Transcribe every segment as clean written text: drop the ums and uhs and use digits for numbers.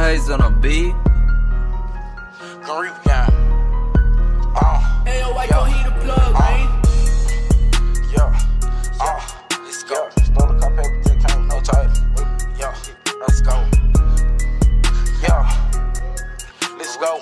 Hayes on a beat. Gon' reap again. Ayo, why gon' heat the plug, man? Let's go. Stole a cop paper, just came with no title. Yeah, let's go. Let's go.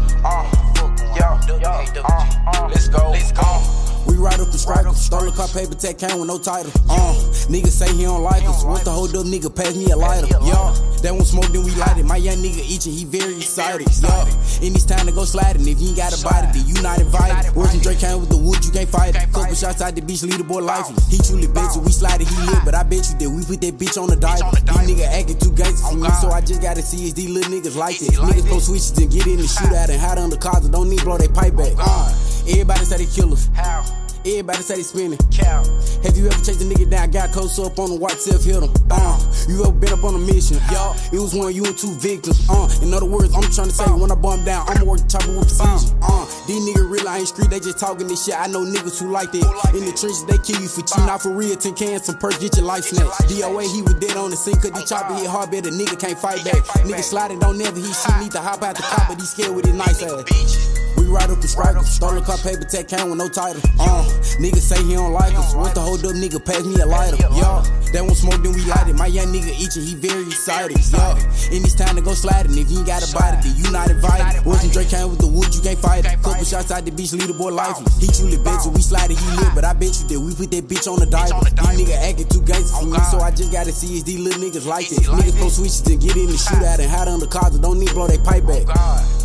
Let's go. Let's go. We ride up the strikers, stole a car paper, tech came with no title. Nigga say he don't like us. Want to hold up, nigga, pass me a lighter. That one smoke, then we light it. My young nigga eating, he very excited. And it's time to go sliding. If you ain't got a body, then you not invited. Working Drake came with the wood, you can't fight it. Couple shots out the beach, lead the boy lifeless. He truly bet you, we slide it, he lit. But I bet you that we put that bitch on the dive. These niggas acting too gangsters for me, so I just gotta see is these little niggas like this. Niggas post switches and get in the shootout and hide under cars and don't need blow they pipe back. Everybody say they killers. Everybody say they spinning. Have you ever chased a nigga down, got close up on the white self, hit him? You ever been up on a mission? It was one, you and two victims. In other words, I'm trying to say, when I bump down, I'ma work the chopper with precision. These niggas real, I ain't street, they just talking this shit. I know niggas who like that. In the trenches, they kill you for cheating. Not for real, 10 cans, some perks, get your life snatched. DOA, he was dead on the scene, cause the chopper hit hard, bet a nigga can't fight back. Nigga sliding, don't never, he shit, need to hop out the car, but he scared with his nice ass. We ride up the strikers, stole a car paper, tech came with no title. Nigga say he don't like us. Want to hold up, nigga, pass me a lighter. That one smoke, then we light it. My young nigga eating, he very excited. And it's time to go sliding. If you ain't got a body, then you not invited. Working Drake came with the wood, you can't fight it. Couple shots out the beach, lead the boy lifeless. He truly bet you, we slide it, he lit. But I bet you that we put that bitch on the dive. These niggas acting too gangsters for me, so I just gotta see is these little niggas like this. Niggas post switches and get in the shootout and hide under cars and don't need blow they pipe back.